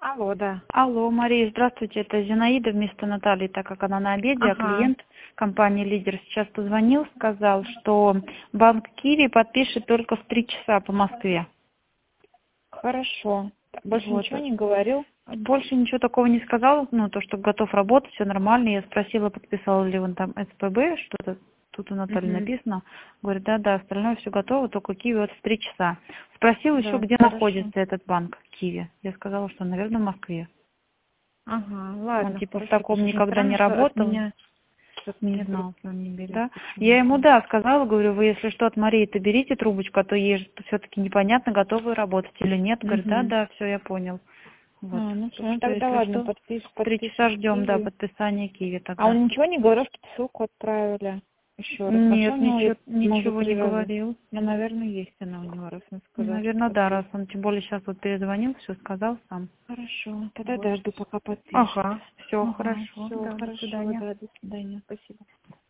Алло, да. Алло, Мария, здравствуйте, это Зинаида вместо Натальи, так как она на обеде, а Ага. клиент компании «Лидер» сейчас позвонил, сказал, что банк «Киви» подпишет только в 3 часа по Москве. Хорошо. Больше Вот. ничего не говорил? Больше ничего такого не сказал, то, что готов работать, все нормально. Я спросила, подписал ли он там СПБ, что-то тут у Натальи Угу. написано. Говорит, да, остальное все готово, только Киви вот в 3 часа. Спросил еще, Да, где хорошо. находится этот банк Киви. Я сказала, что, наверное, в Москве. Ага, Он ладно, типа в хорошо. таком Потому что никогда не странно, что работал, от не меня знал. трубку он не берет Да? Я ему, почему-то. да, сказала, говорю, вы если что от Марии-то берите трубочку, а то ей же все-таки непонятно, готовы работать или нет. Говорит, Угу. да, все, я понял. Вот. Ну Так все, ну что, тогда если ладно, что, в 3 часа подпишешь ждем, да, Киви. подписания Киви А тогда. он ничего не говорил, что ссылку отправили? Еще раз. А что у Нет, него есть, может, ничего 3 не раза? говорил. Ну, наверное, есть она у него, раз он сказал, что Наверное, да, раз подпишет. он тем более сейчас вот перезвонил, все сказал сам. Хорошо, тогда Вот. да, жду, пока подпишет. Ага, все Ага, хорошо, все, да, до хорошо, свидания. да, до свидания, спасибо.